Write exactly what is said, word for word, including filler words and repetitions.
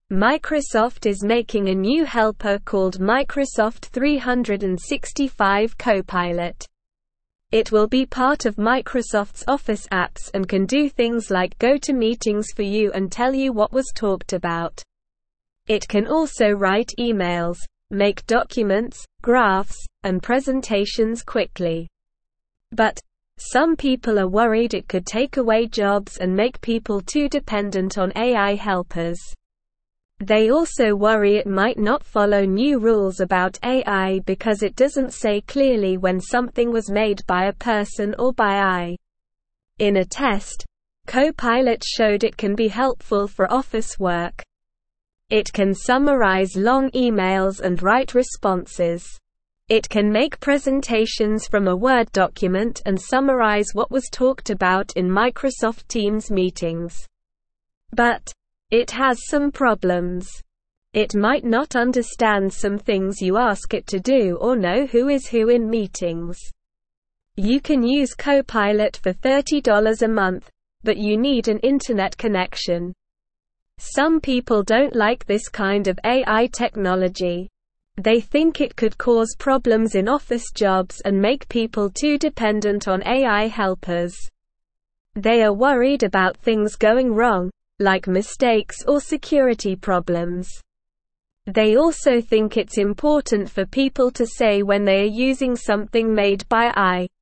Microsoft is making a new helper called Microsoft three sixty-five Copilot. It will be part of Microsoft's Office apps and can do things like go to meetings for you and tell you what was talked about. It can also write emails, make documents, graphs, and presentations quickly. But some people are worried it could take away jobs and make people too dependent on A I helpers. They also worry it might not follow new rules about A I because it doesn't say clearly when something was made by a person or by A I. In a test, Copilot showed it can be helpful for office work. It can summarize long emails and write responses. It can make presentations from a Word document and summarize what was talked about in Microsoft Teams meetings. But it has some problems. It might not understand some things you ask it to do or know who is who in meetings. You can use Copilot for thirty dollars a month, but you need an internet connection. Some people don't like this kind of A I technology. They think it could cause problems in office jobs and make people too dependent on A I helpers. They are worried about things going wrong, like mistakes or security problems. They also think it's important for people to say when they are using something made by A I.